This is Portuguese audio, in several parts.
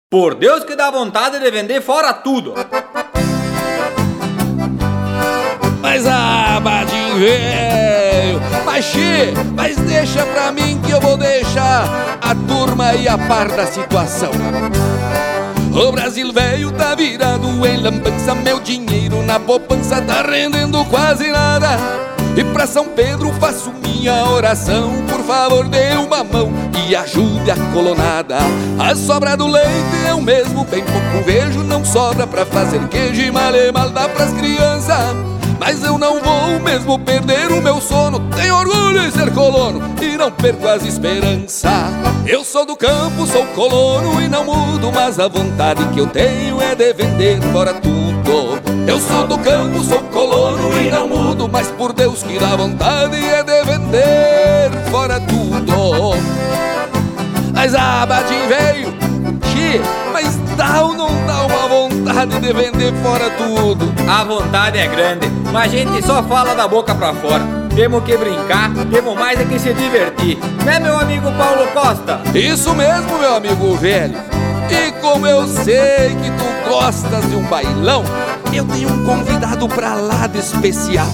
Por Deus que dá vontade de vender fora tudo. Mas badinho velho, mas deixa pra mim que eu vou deixar a turma aí a par da situação. O Brasil velho tá virado em lambança, meu dinheiro na poupança tá rendendo quase nada. E pra São Pedro faço minha oração, por favor dê uma mão e ajude a colonada. A sobra do leite eu mesmo bem pouco vejo, não sobra pra fazer queijo e mal dá pras crianças. Mas eu não vou mesmo perder o meu sono, tenho orgulho em ser colono e não perco as esperanças. Eu sou do campo, sou colono e não mudo, mas a vontade que eu tenho é de vender fora tudo. Eu sou do campo, sou colono e não mudo, mas por Deus que dá vontade é de vender fora tudo. Mas badinho veio, mas dá ou não dá uma vontade de vender fora tudo? A vontade é grande, mas a gente só fala da boca pra fora. Temos que brincar, temos mais é que se divertir, né, meu amigo Paulo Costa? Isso mesmo, meu amigo velho. E como eu sei que tu gostas de um bailão, eu tenho um convidado pra lá de especial.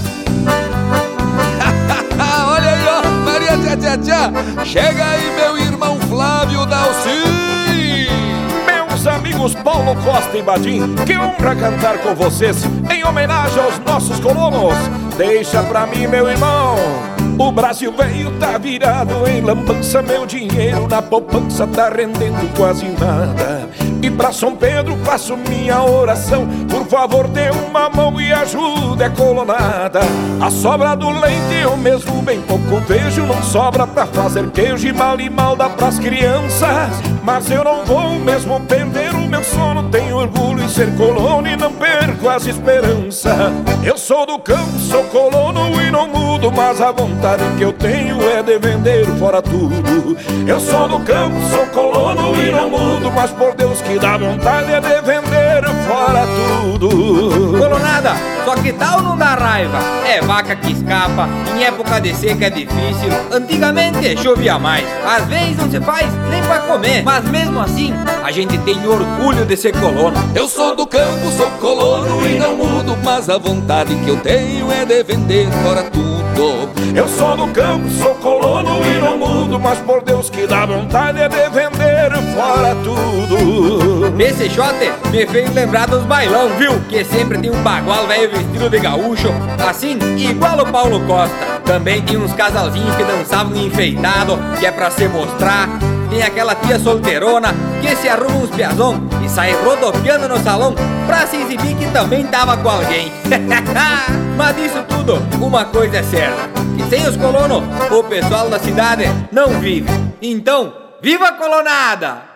Olha aí, ó, Maria Tchá Tchá, chega aí meu irmão Flávio Dalci. Meus amigos Paulo Costa e Badim, que honra cantar com vocês em homenagem aos nossos colonos. Deixa pra mim, meu irmão, o Brasil veio tá virado em lambança, meu dinheiro na poupança tá rendendo quase nada. E pra São Pedro faço minha oração, por favor dê uma mão e ajude a colonada. A sobra do leite eu mesmo bem pouco vejo, não sobra pra fazer queijo e mal dá pras crianças. Mas eu não vou mesmo perder o meu sono, tenho orgulho em ser colono e não perco as esperanças. Eu sou do campo, sou colono e não mudo, mas a vontade que eu tenho é de vender fora tudo. Eu sou do campo, sou colono e não mudo, mas por Deus que dá vontade é de vender fora tudo. Colonada, só que dá ou não dá raiva? É vaca que escapa, em época de seca é difícil. Antigamente chovia mais, às vezes não se faz nem pra comer, mas mesmo assim a gente tem orgulho de ser colono. Eu sou do campo, sou colono e não mudo, mas a vontade que eu tenho é de vender fora tudo. Eu sou do campo, sou colono e não mudo, mas por Deus que dá vontade é de vender fora tudo. Esse shot me fez lembrar dos bailão, viu? Que sempre tem um bagual velho vestido de gaúcho, assim, igual o Paulo Costa. Também tem uns casalzinhos que dançavam enfeitado, que é pra se mostrar. Tem aquela tia solteirona que se arruma uns piazão e sai rodopiando no salão pra se exibir que também tava com alguém. Mas disso tudo, uma coisa é certa, que sem os colonos, o pessoal da cidade não vive. Então, viva a colonada!